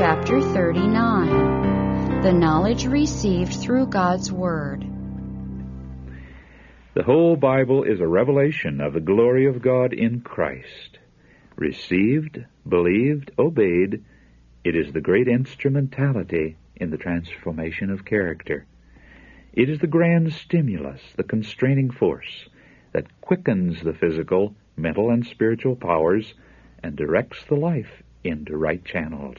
Chapter 39. The knowledge received through God's Word. The whole Bible is a revelation of the glory of God in Christ. Received, believed, obeyed, it is the great instrumentality in the transformation of character. It is the grand stimulus, the constraining force, that quickens the physical, mental, and spiritual powers and directs the life into right channels.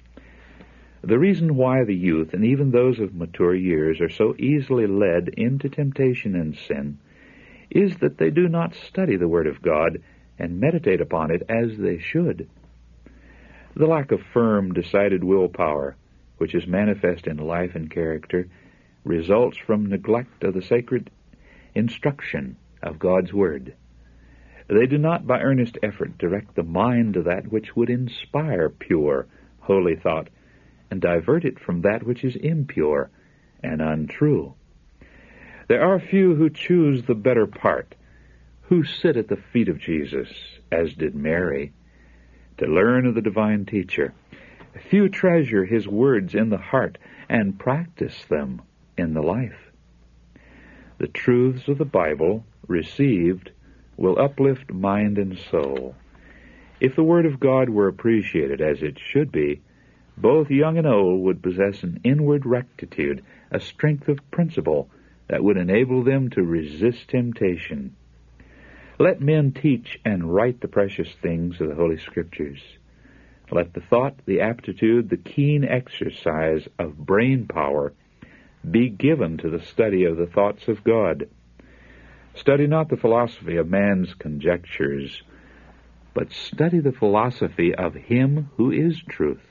The reason why the youth, and even those of mature years, are so easily led into temptation and sin is that they do not study the Word of God and meditate upon it as they should. The lack of firm, decided willpower, which is manifest in life and character, results from neglect of the sacred instruction of God's Word. They do not by earnest effort direct the mind to that which would inspire pure, holy thought, and divert it from that which is impure and untrue. There are few who choose the better part, who sit at the feet of Jesus, as did Mary, to learn of the divine teacher. Few treasure his words in the heart and practice them in the life. The truths of the Bible, received, will uplift mind and soul. If the Word of God were appreciated as it should be, both young and old would possess an inward rectitude, a strength of principle that would enable them to resist temptation. Let men teach and write the precious things of the Holy Scriptures. Let the thought, the aptitude, the keen exercise of brain power be given to the study of the thoughts of God. Study not the philosophy of man's conjectures, but study the philosophy of Him who is truth.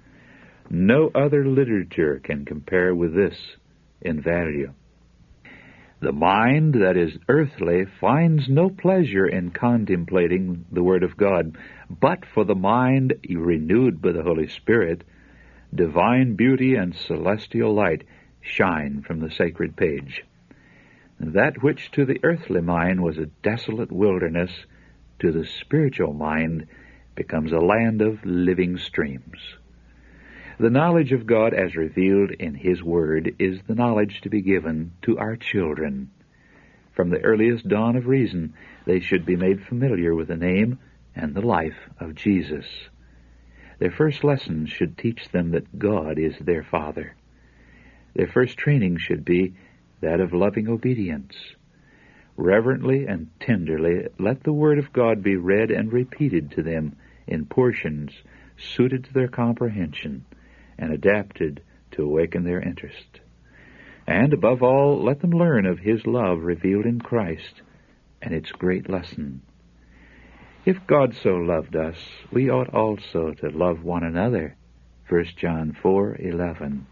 No other literature can compare with this in value. The mind that is earthly finds no pleasure in contemplating the Word of God, but for the mind renewed by the Holy Spirit, divine beauty and celestial light shine from the sacred page. That which to the earthly mind was a desolate wilderness, to the spiritual mind becomes a land of living streams. The knowledge of God as revealed in His Word is the knowledge to be given to our children. From the earliest dawn of reason, they should be made familiar with the name and the life of Jesus. Their first lessons should teach them that God is their Father. Their first training should be that of loving obedience. Reverently and tenderly let the Word of God be read and repeated to them in portions suited to their comprehension and adapted to awaken their interest. And above all, let them learn of His love revealed in Christ and its great lesson. If God so loved us, we ought also to love one another. 1 John 4:11.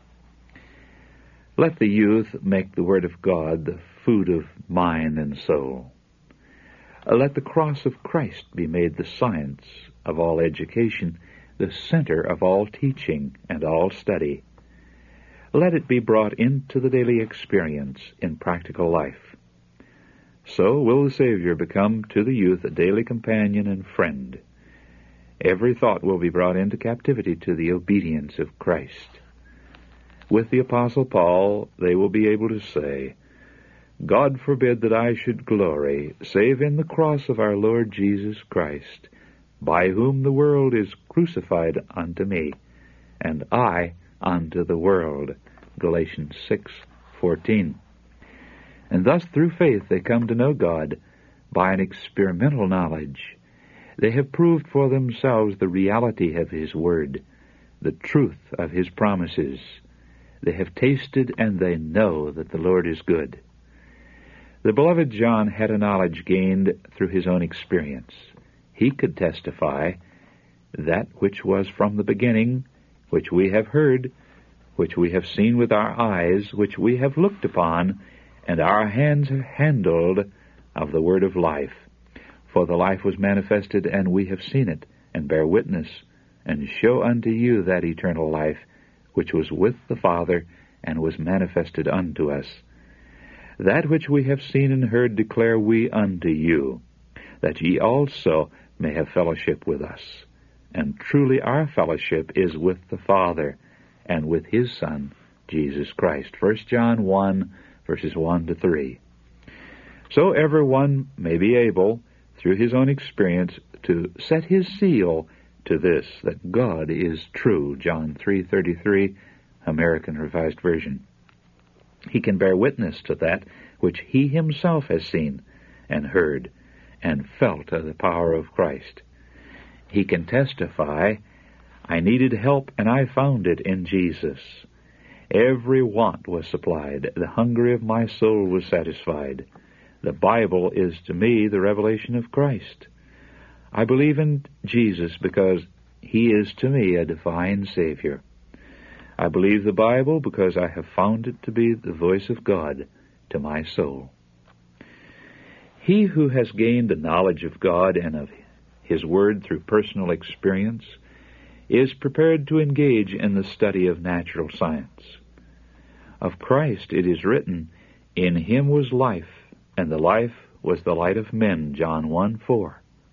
Let the youth make the Word of God the food of mind and soul. Let the cross of Christ be made the science of all education, the center of all teaching and all study. Let it be brought into the daily experience in practical life. So will the Savior become to the youth a daily companion and friend. Every thought will be brought into captivity to the obedience of Christ. With the Apostle Paul, they will be able to say, God forbid that I should glory, save in the cross of our Lord Jesus Christ, by whom the world is crucified unto me, and I unto the world. Galatians 6:14. And thus through faith they come to know God by an experimental knowledge. They have proved for themselves the reality of His Word, the truth of His promises. They have tasted and they know that the Lord is good. The beloved John had a knowledge gained through his own experience. He could testify that which was from the beginning, which we have heard, which we have seen with our eyes, which we have looked upon, and our hands have handled of the Word of life. For the life was manifested, and we have seen it, and bear witness, and show unto you that eternal life, which was with the Father, and was manifested unto us. That which we have seen and heard declare we unto you, that ye also may have fellowship with us. and truly our fellowship is with the Father and with His Son, Jesus Christ. 1 John 1, verses 1 to 3. So everyone may be able, through his own experience, to set his seal to this, that God is true. John 3:33, American Revised Version. He can bear witness to that which he himself has seen and heard and felt of the power of Christ. He can testify, I needed help and I found it in Jesus. Every want was supplied. The hunger of my soul was satisfied. The Bible is to me the revelation of Christ. I believe in Jesus because He is to me a divine Savior. I believe the Bible because I have found it to be the voice of God to my soul. He who has gained a knowledge of God and of His Word through personal experience is prepared to engage in the study of natural science. Of Christ it is written, In Him was life, and the life was the light of men, John 1:4.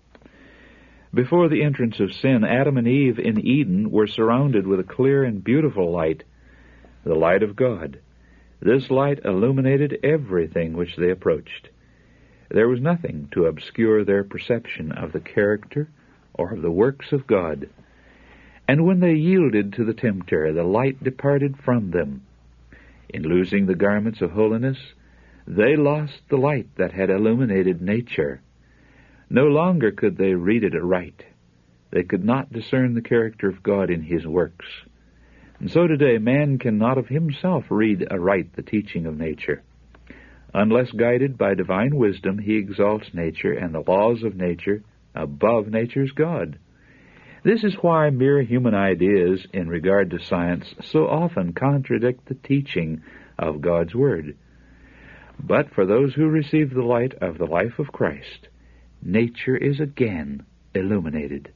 Before the entrance of sin, Adam and Eve in Eden were surrounded with a clear and beautiful light, the light of God. This light illuminated everything which they approached. There was nothing to obscure their perception of the character or of the works of God. And when they yielded to the tempter, the light departed from them. In losing the garments of holiness, they lost the light that had illuminated nature. No longer could they read it aright. They could not discern the character of God in His works. And so today man cannot of himself read aright the teaching of nature. Unless guided by divine wisdom, he exalts nature and the laws of nature above nature's God. This is why mere human ideas in regard to science so often contradict the teaching of God's Word. But for those who receive the light of the life of Christ, nature is again illuminated.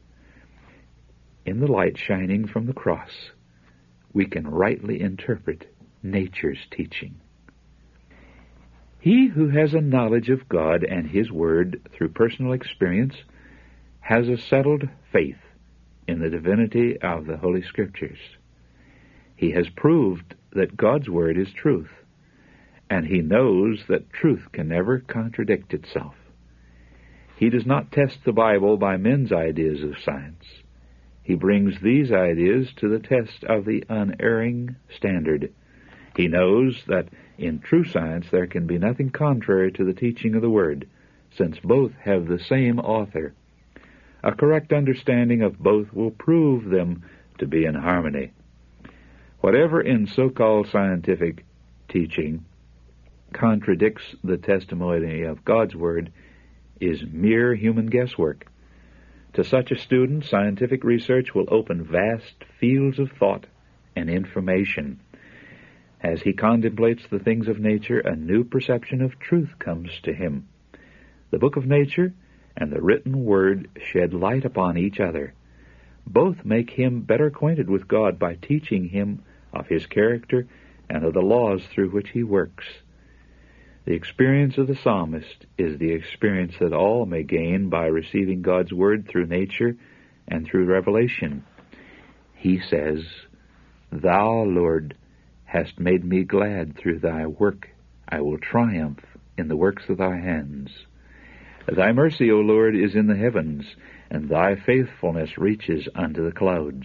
In the light shining from the cross, we can rightly interpret nature's teaching. He who has a knowledge of God and His Word through personal experience has a settled faith in the divinity of the Holy Scriptures. He has proved that God's Word is truth, and he knows that truth can never contradict itself. He does not test the Bible by men's ideas of science. He brings these ideas to the test of the unerring standard. He knows that in true science there can be nothing contrary to the teaching of the Word, since both have the same author. A correct understanding of both will prove them to be in harmony. Whatever in so-called scientific teaching contradicts the testimony of God's Word is mere human guesswork. To such a student, scientific research will open vast fields of thought and information. As he contemplates the things of nature, a new perception of truth comes to him. The book of nature and the written Word shed light upon each other. Both make him better acquainted with God by teaching him of His character and of the laws through which He works. The experience of the psalmist is the experience that all may gain by receiving God's Word through nature and through revelation. He says, Thou, Lord, hast made me glad through Thy work. I will triumph in the works of Thy hands. Thy mercy, O Lord, is in the heavens, and Thy faithfulness reaches unto the clouds.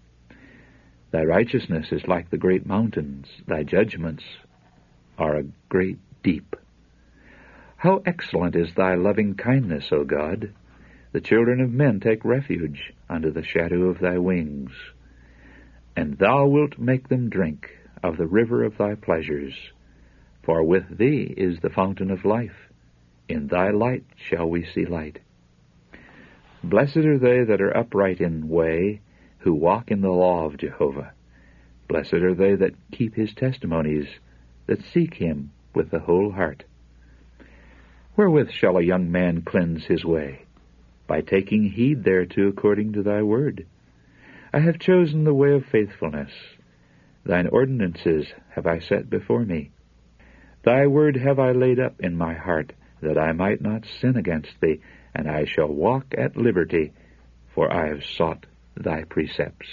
Thy righteousness is like the great mountains. Thy judgments are a great deep. How excellent is Thy loving kindness, O God! The children of men take refuge under the shadow of Thy wings. And Thou wilt make them drink of the river of Thy pleasures. For with Thee is the fountain of life. In Thy light shall we see light. Blessed are they that are upright in way, who walk in the law of Jehovah. Blessed are they that keep His testimonies, that seek Him with the whole heart. Wherewith shall a young man cleanse his way? By taking heed thereto according to Thy word. I have chosen the way of faithfulness. Thine ordinances have I set before me. Thy word have I laid up in my heart, that I might not sin against Thee, and I shall walk at liberty, for I have sought thy precepts.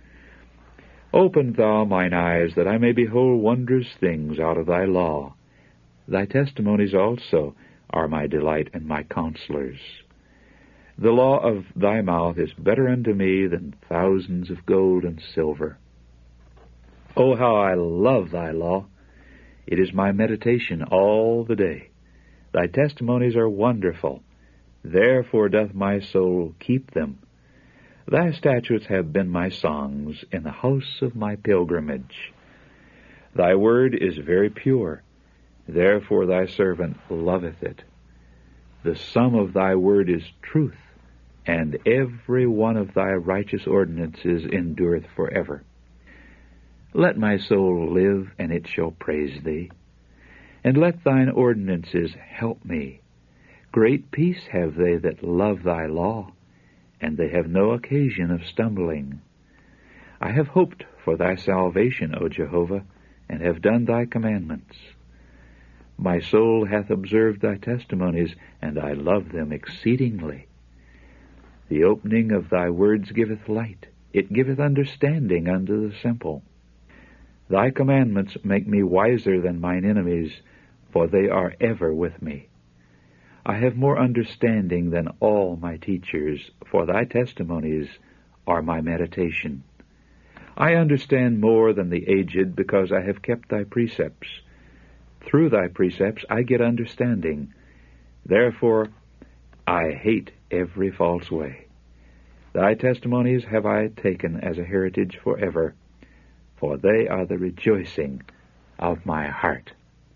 Open thou mine eyes, that I may behold wondrous things out of thy law. Thy testimonies also are my delight and my counselors. The law of thy mouth is better unto me than thousands of gold and silver. O how I love thy law! It is my meditation all the day. Thy testimonies are wonderful. Therefore doth my soul keep them. Thy statutes have been my songs in the house of my pilgrimage. Thy word is very pure. Therefore thy servant loveth it. The sum of thy word is truth, and every one of thy righteous ordinances endureth forever. Let my soul live, and it shall praise thee. And let thine ordinances help me. Great peace have they that love thy law, and they have no occasion of stumbling. I have hoped for thy salvation, O Jehovah, and have done thy commandments. My soul hath observed thy testimonies, and I love them exceedingly. The opening of thy words giveth light. It giveth understanding unto the simple. Thy commandments make me wiser than mine enemies, for they are ever with me. I have more understanding than all my teachers, for thy testimonies are my meditation. I understand more than the aged, because I have kept thy precepts. Through thy precepts I get understanding. Therefore I hate every false way. Thy testimonies have I taken as a heritage forever, for they are the rejoicing of my heart.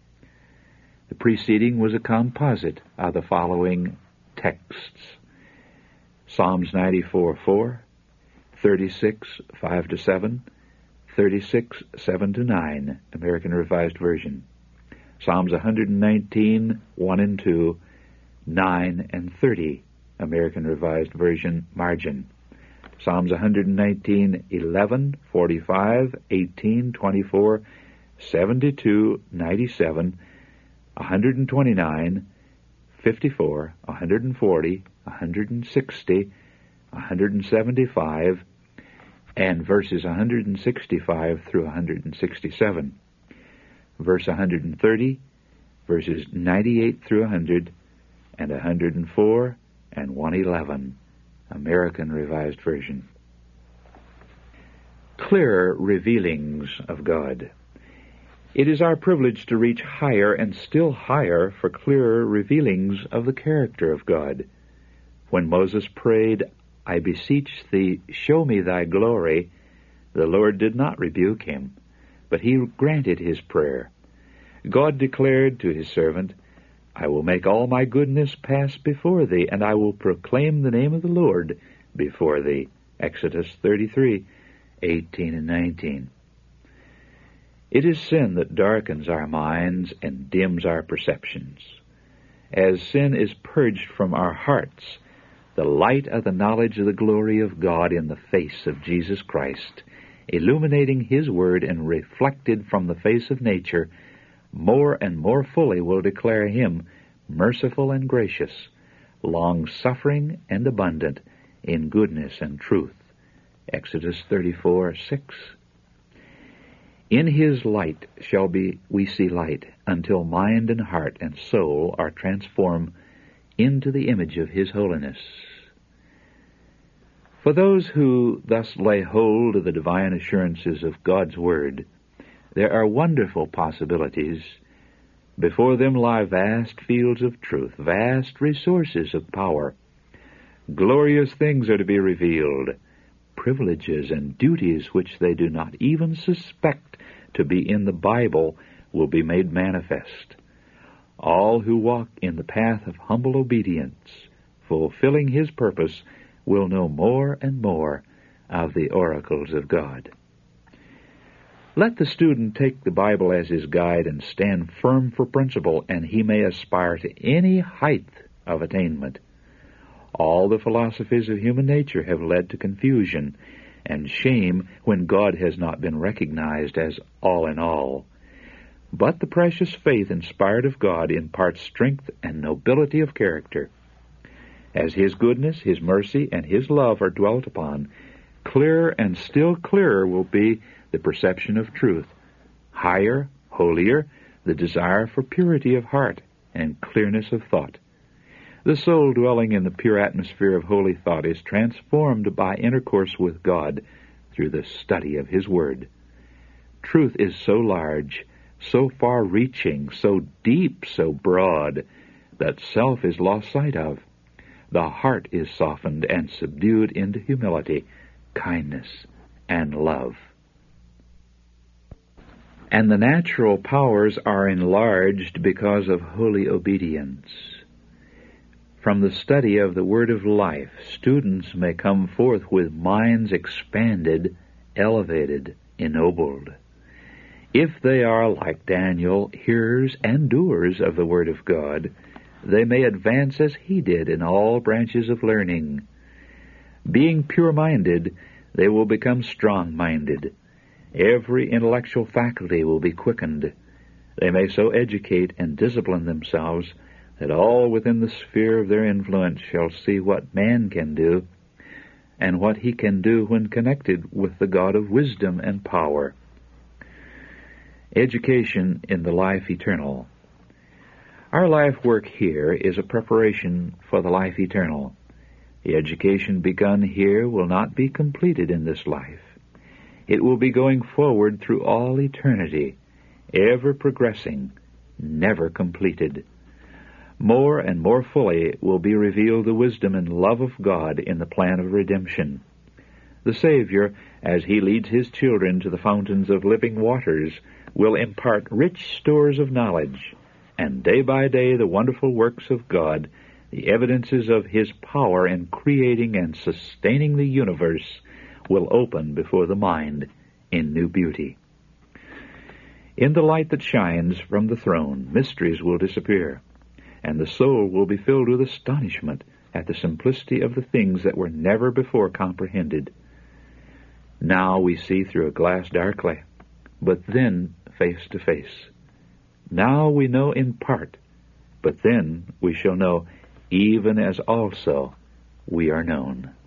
The preceding was a composite of the following texts: Psalms 94:4, 36, 5-7, 36, 7-9, American Revised Version. Psalms 119, 1 and 2, 9 and 30, American Revised Version, margin. Psalms 119, 11, 45, 18, 24, 72, 97, 129, 54, 140, 160, 175, and verses 165 through 167. Verse 130, verses 98 through 100, and 104 and 111, American Revised Version. Clearer revealings of God. It is our privilege to reach higher and still higher for clearer revealings of the character of God. When Moses prayed, I beseech thee, show me thy glory, the Lord did not rebuke him, but he granted his prayer. God declared to his servant, I will make all my goodness pass before thee, and I will proclaim the name of the Lord before thee. Exodus 33, 18 and 19. It is sin that darkens our minds and dims our perceptions. As sin is purged from our hearts, the light of the knowledge of the glory of God in the face of Jesus Christ, illuminating his word and reflected from the face of nature, more and more fully will declare him merciful and gracious, long-suffering and abundant in goodness and truth. Exodus 34:6. In his light shall we see light, until mind and heart and soul are transformed into the image of his holiness. For those who thus lay hold of the divine assurances of God's Word, there are wonderful possibilities. Before them lie vast fields of truth, vast resources of power. Glorious things are to be revealed, privileges and duties which they do not even suspect to be in the Bible will be made manifest. All who walk in the path of humble obedience, fulfilling his purpose, will know more and more of the oracles of God. Let the student take the Bible as his guide and stand firm for principle, and he may aspire to any height of attainment. All the philosophies of human nature have led to confusion and shame when God has not been recognized as all in all. But the precious faith inspired of God imparts strength and nobility of character. As his goodness, his mercy, and his love are dwelt upon, Clearer and still clearer will be the perception of truth. Higher, holier, the desire for purity of heart and clearness of thought. The soul dwelling in the pure atmosphere of holy thought is transformed by intercourse with God through the study of His Word. Truth is so large, so far-reaching, so deep, so broad, that self is lost sight of. The heart is softened and subdued into humility, kindness, and love. And the natural powers are enlarged because of holy obedience. From the study of the Word of Life, students may come forth with minds expanded, elevated, ennobled. If they are, like Daniel, hearers and doers of the Word of God, they may advance as he did in all branches of learning. Being pure-minded, they will become strong-minded. Every intellectual faculty will be quickened. They may so educate and discipline themselves that all within the sphere of their influence shall see what man can do, and what he can do when connected with the God of wisdom and power. Education in the life eternal. Our life work here is a preparation for the life eternal. The education begun here will not be completed in this life. It will be going forward through all eternity, ever progressing, never completed. More and more fully will be revealed the wisdom and love of God in the plan of redemption. The Savior, as He leads His children to the fountains of living waters, will impart rich stores of knowledge, and day by day the wonderful works of God, the evidences of His power in creating and sustaining the universe, will open before the mind in new beauty. In the light that shines from the throne, mysteries will disappear, and the soul will be filled with astonishment at the simplicity of the things that were never before comprehended. Now we see through a glass darkly, but then face to face. Now we know in part, but then we shall know even as also we are known.